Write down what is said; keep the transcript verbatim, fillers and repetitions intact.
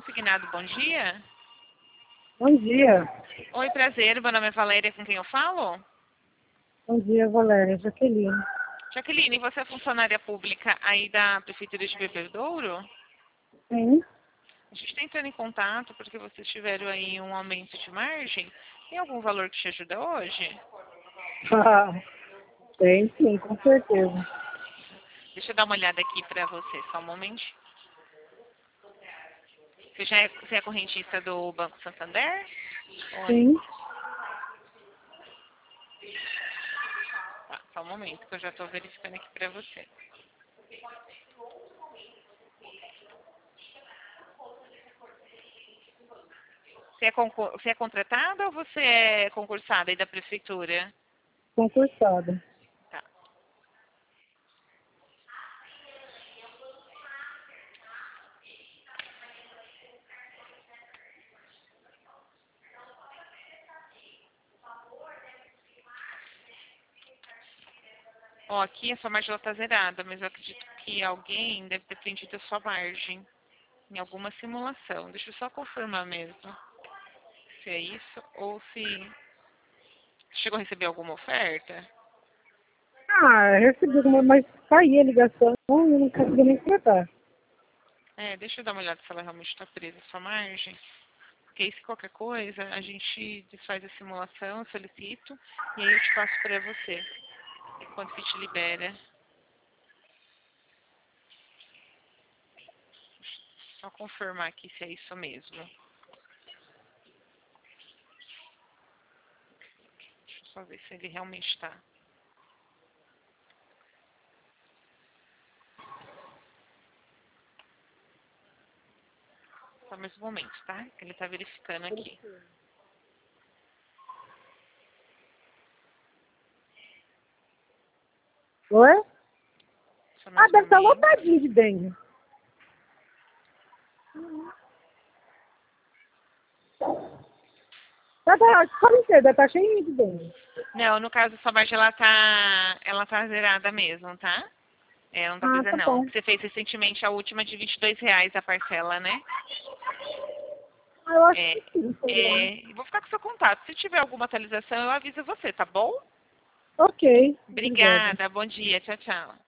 consignado, bom dia. Bom dia. Oi, prazer, meu nome é Valéria, com quem eu falo? Bom dia, Valéria. Jaqueline. Jaqueline, você é funcionária pública aí da Prefeitura de Bebedouro? Sim. A gente está entrando em contato porque vocês tiveram aí um aumento de margem. Tem algum valor que te ajuda hoje? Ah, tem sim, com certeza. Deixa eu dar uma olhada aqui para você, só um momento. Você já é, você é correntista do Banco Santander? Oi. Sim. Tá, só um momento que eu já estou verificando aqui para você. Você é, concor- você é contratada ou você é concursada aí da prefeitura? Concursada. Tá. Ó, aqui a sua margem está zerada, mas eu acredito que alguém deve ter prendido a sua margem em alguma simulação. Deixa eu só confirmar mesmo se é isso ou se chegou a receber alguma oferta. Ah, eu recebi alguma, mas caí a ligação e eu não consegui nem tratar. É, deixa eu dar uma olhada se ela realmente está presa a sua margem. Porque aí, se qualquer coisa, a gente desfaz a simulação, eu solicito, e aí eu te passo para você, quando que te libera. Só confirmar aqui se é isso mesmo. Deixa eu só ver se ele realmente está. Só mais um momento, tá? Ele está verificando aqui. Oi? Só Ah, mais um deve estar momento. lotadinho de dengue. Tá, tá, como você? Deve estar cheio de dengue. Não, no caso, sua margem, ela tá, ela tá zerada mesmo, tá? É, não tá Ah, presa tá não. bom. Você fez recentemente a última de vinte e dois reais a parcela, né? Ah, eu acho É, que sim, foi lá. é, vou ficar com seu contato. Se tiver alguma atualização, eu aviso você, tá bom? Ok, obrigada. Obrigada, bom dia, tchau, tchau.